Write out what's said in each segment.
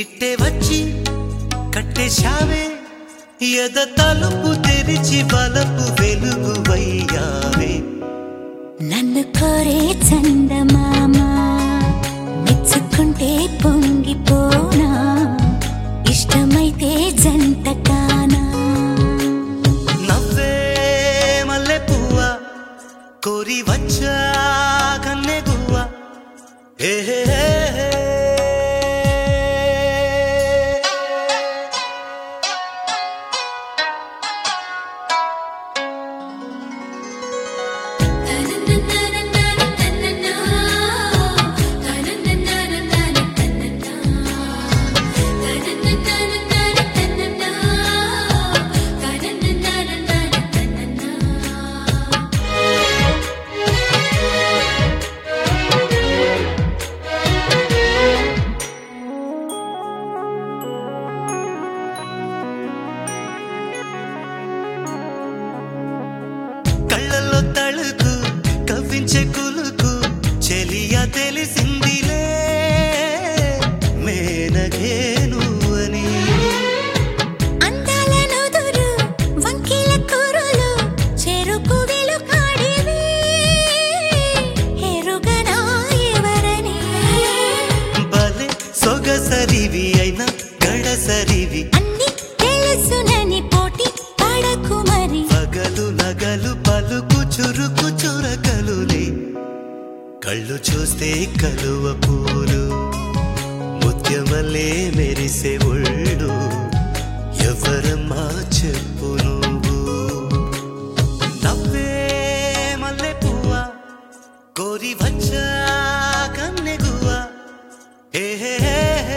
ఇట్టే వచ్చి కట్టేశావే ఎద తలుపు తెరిచి బలపు వెలుగువయ్యావే నన్ను కోరే చందమామ మెచ్చుకుంటే పొంగిపోనా ఇష్టమైతే జంట కానా నవ్వే మల్లె పువ్వ కోరి వచ్చా కన్నె గువ్వ హే హే హే కళ్ళల్లో తళుకు కవ్వించే కులుకు చెలియా తెలిసిందిలే మేనగే నువ్వని అందాల నుదురు వంకిల కురులు చెరుకు వెలుకాడివి ఎరుగనా ఎవరని బలే సొగసరివి అయినా గడసరివి అన్ని తెలుసునని పోటీ పడకు మరి పగలు నగలు పలుకు చురుకు చురకలులే కళ్ళు చూస్తే కలువ పూలు ముత్యమల్లే మెరిసే ఒళ్ళు ఎవరమ్మా చెప్పు నువ్వు నవ్వే మల్లె పువ్వ కోరి వచ్చా కన్నె గువ్వ హే హే హే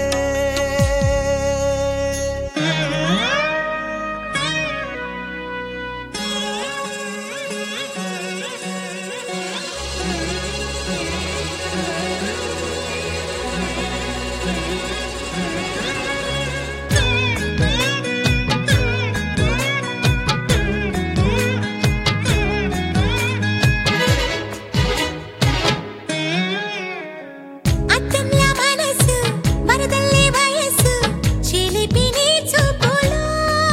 అద్దంలా మనసు వరదల్లే వయసు చిలిపిని చూపులో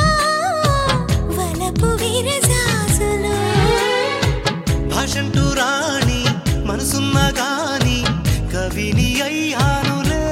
వలపు విరజాజులు భాషంటూ రాణి మనసున్నా గాని కవిని అయ్యానులే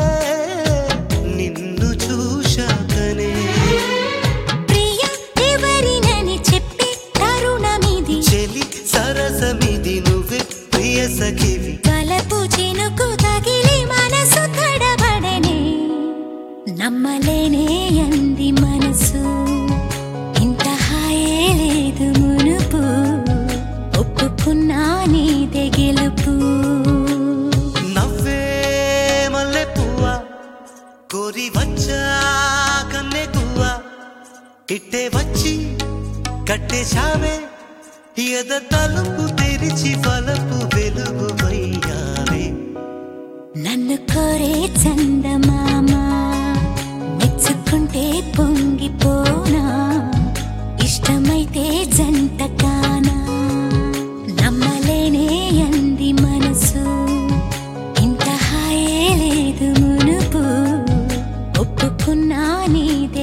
నిన్ను చూశాకనే ప్రియ ఎవరినని చెప్పే తరుణమిది చెలి సరసమిది నువ్వే ప్రియ సఖివి వలపు చినుకు తగిలి మనసు తడబడనే నమ్మలేనే అంది మనసు ఇంత హాయే లేదు మునుపు ఒప్పుకున్నా నీదే గెలుపు నవ్వే మల్లె పువ్వ కోరి వచ్చా కన్నె గువ్వ ఇట్టే వచ్చి కట్టేశావే ఎద తలుపు తెరిచి బలపు వెలుగువయ్యావే నన్ను కోరే చందమామ మెచ్చుకుంటే పొంగిపోనా ఇష్టమైతే జంట కానా నమ్మలేనే అంది మనసు ఇంత హాయే లేదు మునుపు ఒప్పుకున్నా నీదే